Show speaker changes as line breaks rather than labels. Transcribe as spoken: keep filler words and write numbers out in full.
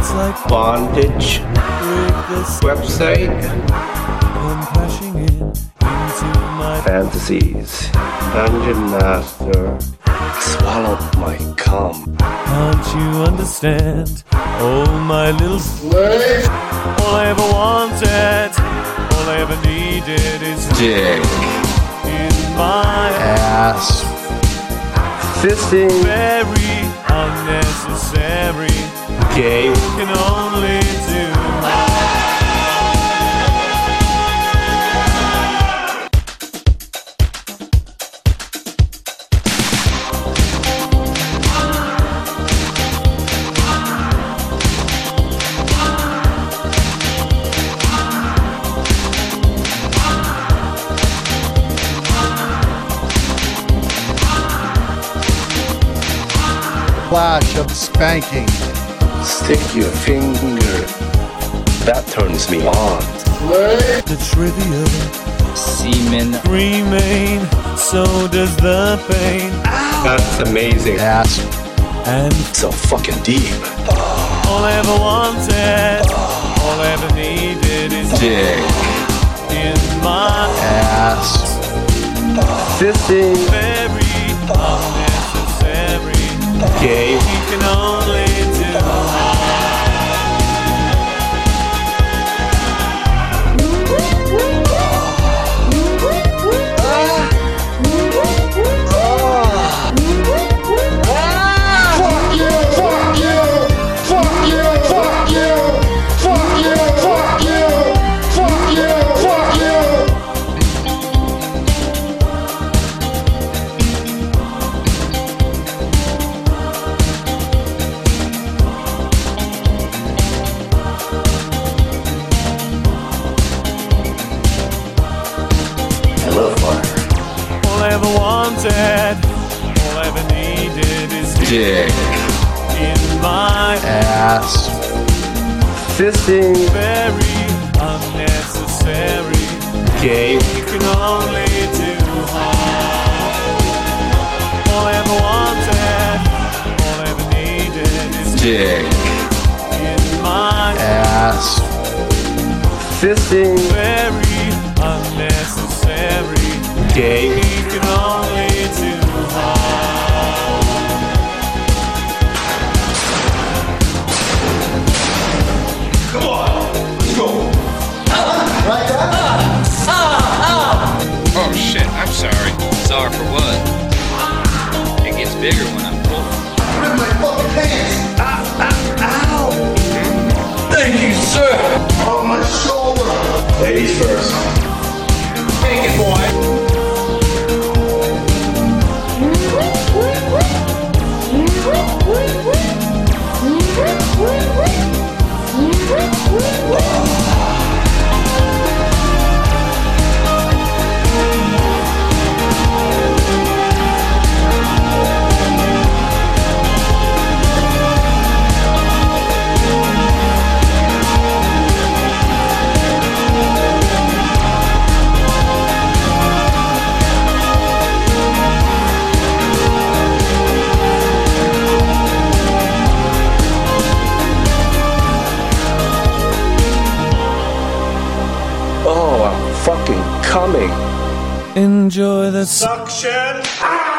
It's like
bondage
with this
website.
come crashing in into my
Fantasies. Dungeon Master. Swallow my cum.
Can't you understand? Oh, my little slave. All I ever wanted, all I ever needed is
Dick.
in my
Ass. Fisting.
very unnecessary.
Gay.
Can only do.
Flash of spanking.
Stick your finger. That turns me on.
The trivia
Semen.
remain, so does the pain.
That's amazing.
Ass.
And
So fucking deep.
all I ever wanted, all I ever needed is
Dick.
in my
Ass.
Fisting.
very unnecessary.
Gay.
He can only do.
I love fire.
All I ever wanted, all I ever needed is
Dick.
in my
Ass.
Fisting.
very unnecessary.
Gay.
You can only do harm. All I ever wanted, all I ever needed is
Dick.
in my
Ass.
Fisting.
very unnecessary.
Gay.
You can only do harm.
Come on, let's go.
Oh shit, I'm sorry. Sorry for what? It gets bigger when I'm full.
Rip my fucking pants.
Thank you, sir.
On my shoulder. Ladies first.
Take it, boy.
Oh, I'm fucking coming.
Enjoy the
Suction.